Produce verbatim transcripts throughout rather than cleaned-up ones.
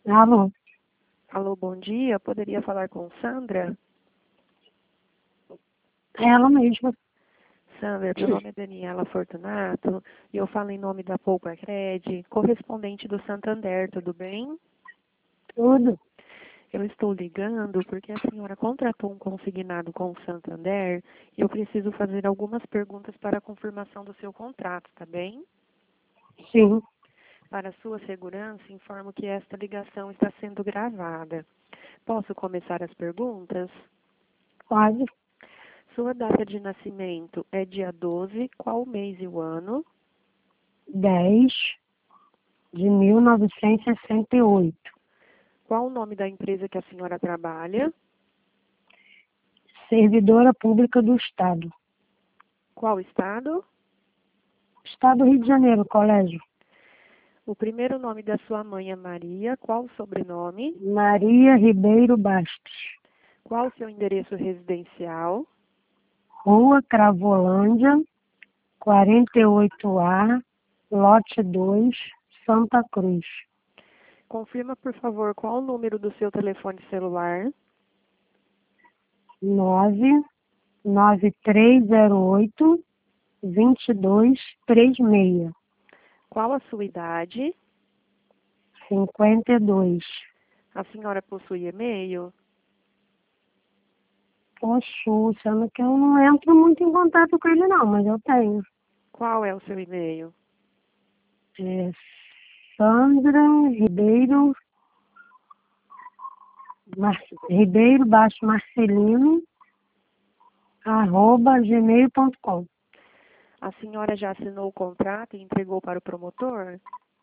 Alô, Alô, bom dia. Poderia falar com Sandra? ela mesma. Sandra, meu nome é Daniela Fortunato e eu falo em nome da Poupa Cred, correspondente do Santander, tudo bem? Tudo. Eu estou ligando porque a senhora contratou um consignado com o Santander e eu preciso fazer algumas perguntas para a confirmação do seu contrato, tá bem? Sim, Para sua segurança, informo que esta ligação está sendo gravada. Posso começar as perguntas? pode. Sua data de nascimento é dia doze, qual o mês e o ano? dez de mil novecentos e sessenta e oito. Qual o nome da empresa que a senhora trabalha? Servidora Pública do Estado. Qual estado? Estado do Rio de Janeiro, colégio. O primeiro nome da sua mãe é Maria. Qual o sobrenome? Maria Ribeiro Bastos. Qual o seu endereço residencial? Rua Cravolândia, quarenta e oito A, lote dois, Santa Cruz. Confirma, por favor, qual o número do seu telefone celular? nove nove três zero oito, dois dois três seis. Qual a sua idade? cinquenta e dois. A senhora possui e-mail? Poxa, sendo que eu não entro muito em contato com ele não, mas eu tenho. Qual é o seu e-mail? É Sandra Ribeiro, Mar, Ribeiro baixo Marcelino, arroba gmail ponto com. A senhora já assinou o contrato e entregou para o promotor?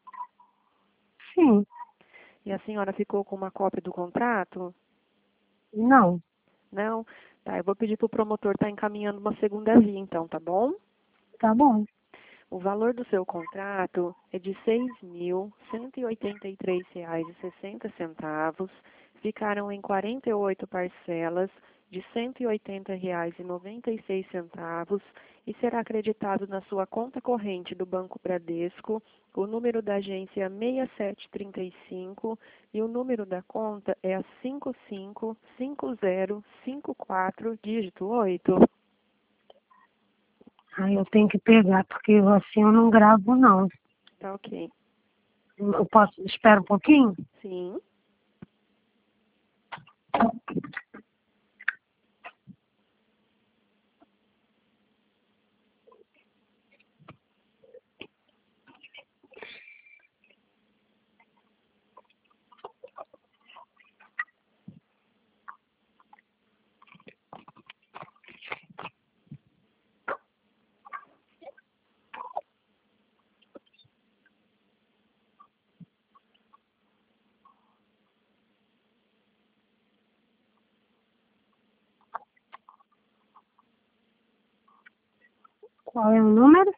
Sim, E a senhora ficou com uma cópia do contrato? não, Não? Tá, eu vou pedir para o promotor estar encaminhando uma segunda via, então, tá bom? tá bom, O valor do seu contrato é de seis mil cento e oitenta e três reais e sessenta centavos. Ficaram em quarenta e oito parcelas de cento e oitenta reais e noventa e seis centavos e será acreditado na sua conta corrente do Banco Bradesco. O número da agência é seis sete três cinco e o número da conta é a cinco cinco cinco zero cinco quatro, dígito oito. aí eu tenho que pegar, porque assim eu não gravo não. Tá ok. Eu posso, espera um pouquinho? Sim. Qual é o número?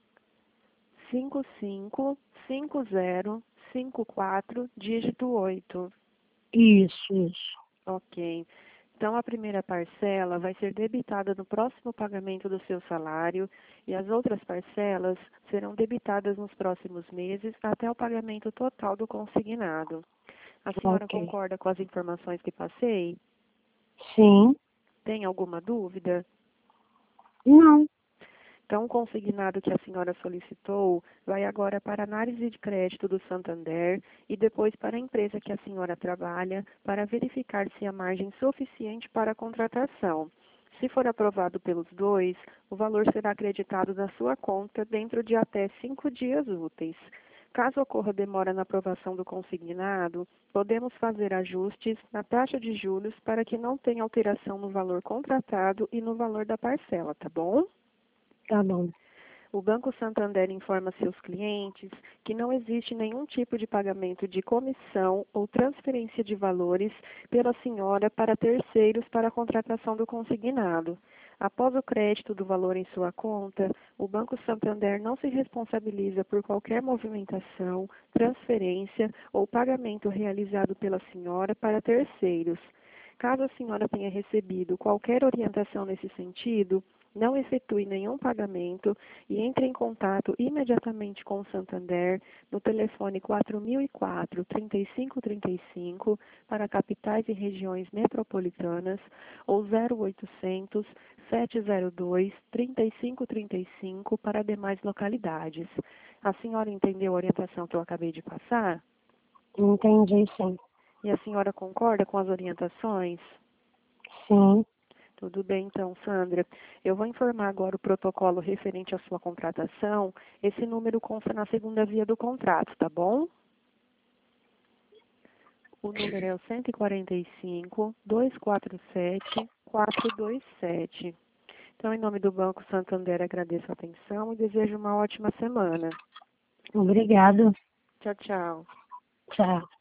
cinco cinco cinco zero cinco quatro, dígito oito. Isso, isso. Ok. Então, a primeira parcela vai ser debitada no próximo pagamento do seu salário e as outras parcelas serão debitadas nos próximos meses até o pagamento total do consignado. A senhora Ok. concorda com as informações que passei? Sim, Tem alguma dúvida? não, Então, o consignado que a senhora solicitou vai agora para a análise de crédito do Santander e depois para a empresa que a senhora trabalha para verificar se há margem suficiente para a contratação. Se for aprovado pelos dois, o valor será acreditado na sua conta dentro de até cinco dias úteis. Caso ocorra demora na aprovação do consignado, podemos fazer ajustes na taxa de juros para que não tenha alteração no valor contratado e no valor da parcela, tá bom? tá bom. O Banco Santander informa seus clientes que não existe nenhum tipo de pagamento de comissão ou transferência de valores pela senhora para terceiros para a contratação do consignado. Após o crédito do valor em sua conta, o Banco Santander não se responsabiliza por qualquer movimentação, transferência ou pagamento realizado pela senhora para terceiros. Caso a senhora tenha recebido qualquer orientação nesse sentido, não efetue nenhum pagamento e entre em contato imediatamente com o Santander no telefone quatro mil e quatro, trinta e cinco trinta e cinco para capitais e regiões metropolitanas ou zero oitocentos, sete zero dois, trinta e cinco trinta e cinco para demais localidades. A senhora entendeu a orientação que eu acabei de passar? Entendi, sim. E a senhora concorda com as orientações? Sim. Tudo bem, então, Sandra. Eu vou informar agora o protocolo referente à sua contratação. Esse número consta na segunda via do contrato, tá bom? O número é o cento e quarenta e cinco, duzentos e quarenta e sete, quatrocentos e vinte e sete. Então, em nome do Banco Santander, agradeço a atenção e desejo uma ótima semana. Obrigado. Tchau, tchau. Tchau.